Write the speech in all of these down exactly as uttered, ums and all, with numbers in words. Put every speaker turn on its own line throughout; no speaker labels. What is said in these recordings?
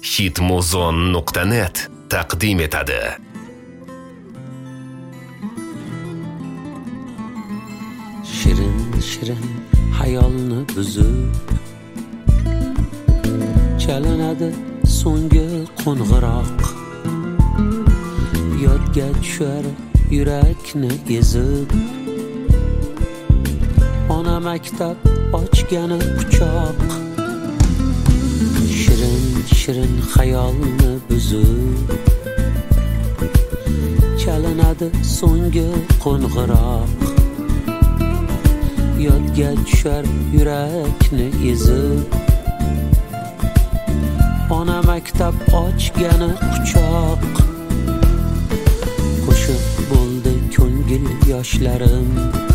hitmuzon nuqta net taqdim etadi.
Shirin shirin hayolni buzib chalinadi so'nggi qo'ng'iroq, yodga tushar yurakni ezib, ona maktab ochgani quchoq. Shirin shirin hayolni buzib chalinadi so'nggi qo'ng'iroq, yodga tushar yurakni ezib, ona maktab ochgani quchoq. Qo'shib bo'ldi ko'ngil yoshlarim,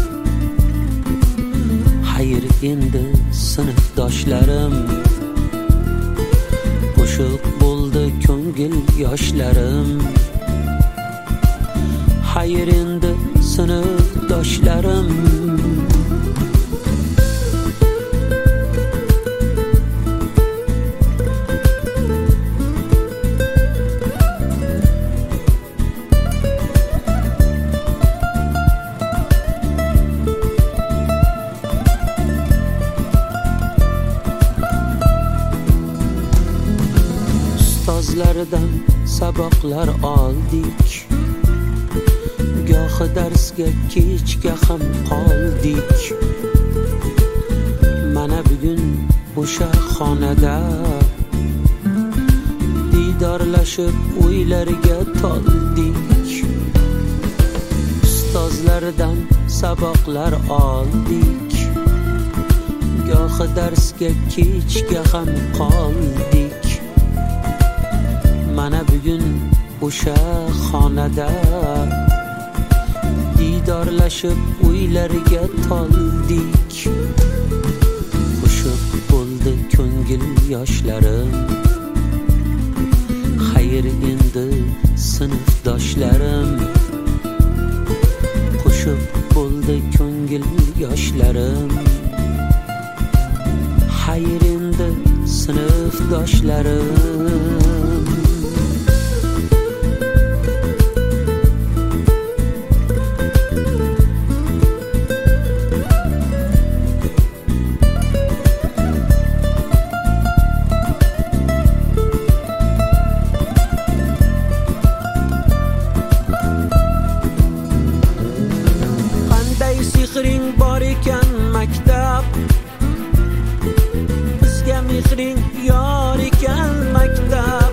xayr endi sinfdoshlarim. Qo'shib bo'ldi ko'ngil yoshlarim, xayr endi sinfdoshlarim. Ustozlardan saboqlar oldik, gohi darsga kechga ham qoldik. Mana bugun o'sha xonada diydorlashib o'ylarga toldik. Ustozlardan saboqlar oldik, gohi darsga kechga ham qoldik. Mana bugun o'sha xonada diydorlashib o'ylarga toldik. Qo'shib bo'ldi ko'ngil yoshlarim, xayr endi sinfdoshlarim. Qo'shib bo'ldi ko'ngil yoshlarim, xayr endi sinfdoshlarim. Mehring bor ekan maktab, bizga mehring yor ekan maktab.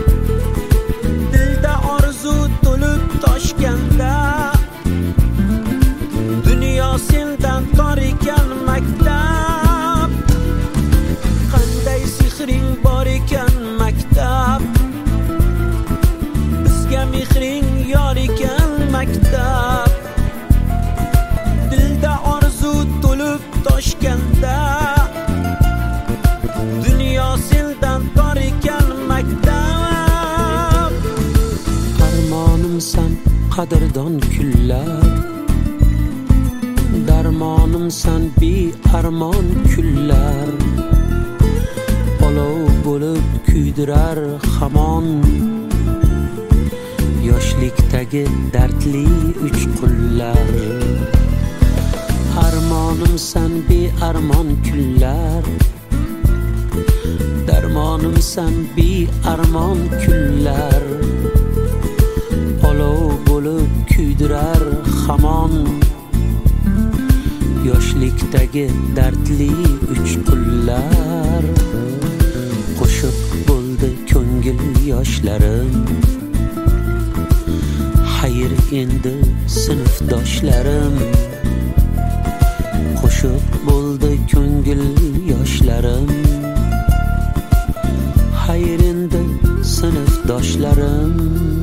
Dilda orzu to'lib toshganda, dunyo sendan tor ekan maktab. Qanday sehring bor ekan maktab, bizga mehring yor ekan maktab. Toshganda, dunyo sendan tor ekan maktab. Armonimsan qadrdon kunlar, darmonimsan bearmon kunlar. Olov bo'lib kuydirar hamon, yoshlikdagi dardli uchqunlar. Armonimsan bearmon kunlar, darmonimsan bearmon kunlar. Olov bo'lib kuydirar hamon, yoshlikdagi dardli uchqunlar. Qo'shib bo'ldi ko'ngil yoshlarim, xayr endi sinfdoshlarim. Qo'shib bo'ldi ko'ngil yoshlarim, xayr endi sinfdoshlarim.